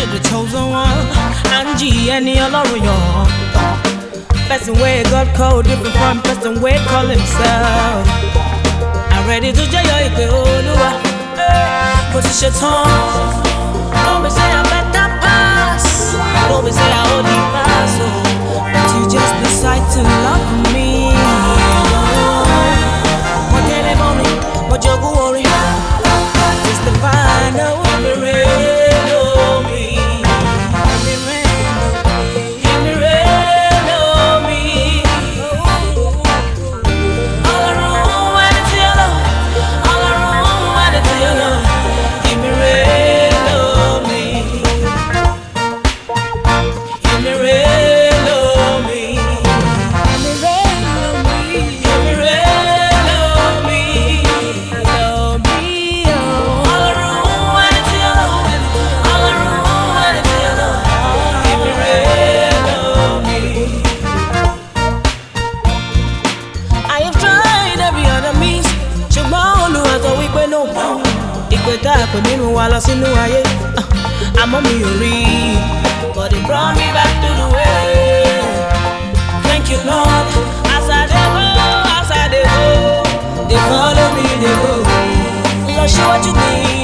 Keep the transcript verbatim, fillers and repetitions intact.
the chosen one. Angie, any Ọlọ́run yàn. Person way God called different from person way call himself. I'm ready to jẹ́ yọ ìpè Olúwa. Mo ti ṣe tán. Don't be say I better pass. Don't be say I only pass. Oh, but you just decide to love me. Mo tẹ́lẹ̀ mọ́ mi, mo jogún orin. It's the final rain on me. Give me rain on me. All around when it's yellow, all around when it's yellow. Give me rain on me. Give me rain on me. Give me rain on me. Give me rain on me. On me, oh. All around when it's yellow, all around when it's yellow. Give me rain on me. I have tried every other means. Ṣùgbọ́n Olúwa sọ wípé no. Ìpè tá a pè nínú wa lọ sínú ayé. Àmọ́ mi ò rí. But it brought me back to the way. Thank you, Lord. As I dey go, as I dey go, they follow me, they go. Lọ ṣe what you need.